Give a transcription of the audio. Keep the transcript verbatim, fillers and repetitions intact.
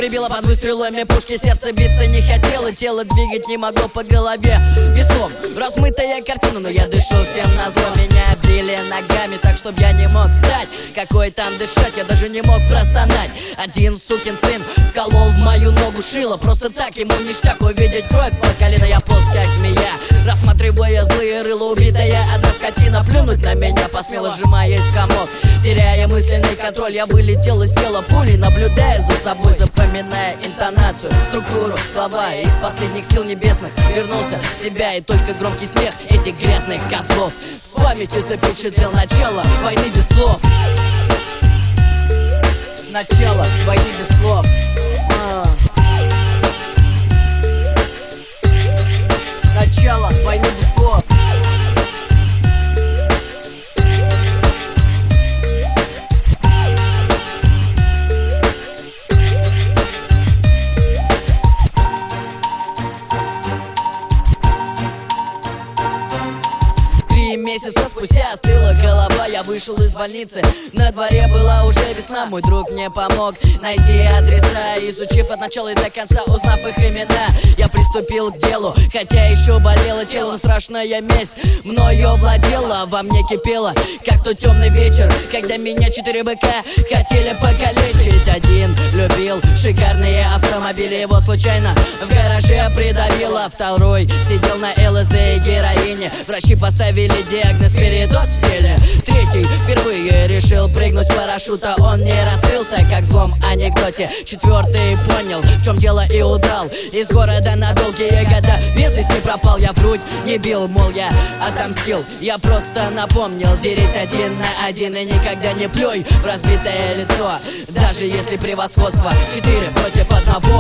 прибило под выстрелами пушки. Сердце биться не хотело, тело двигать не могло, по голове веслом размытая картина, но я дышу всем назло. Меня били ногами так, чтоб я не мог встать. Какой там дышать, я даже не мог простонать. Один сукин сын вколол в мою ногу шило. Просто так ему ништяк увидеть кровь по колено. Я полз как змея, рассматривая злые рыла. Убитая одна скотина плюнуть на меня посмела, сжимаясь в комок. Теряя мысленный контроль, я вылетел из тела пулей, наблюдая за собой, запоминая интонацию, структуру, слова. Из последних сил небесных вернулся в себя, и только громкий смех этих грязных козлов в памяти запечатлел начало войны без слов. Начало войны без слов. а. Начало войны без слов. Месяца спустя остыла голова, я вышел из больницы. На дворе была уже весна, мой друг мне помог найти адреса. Изучив от начала и до конца, узнав их имена, я приступил к делу, хотя еще болело тело. Страшная месть мною владела, во мне кипела, как тот темный вечер, когда меня четыре быка хотели покалечить. Один любил шикарные автомобили, его случайно в гараже придавило. Второй сидел на ЛСД и героине, врачи поставили диагноз передоз в теле. Третий впервые решил прыгнуть с парашюта, он не раскрылся, как в злом анекдоте. Четвертый понял, в чем дело, и удрал из города на долгие года. Без вести пропал, я в грудь не бил, мол, я отомстил. Я просто напомнил, дерись один на один и никогда не плюй в разбитое лицо, даже если превосходство четыре против одного.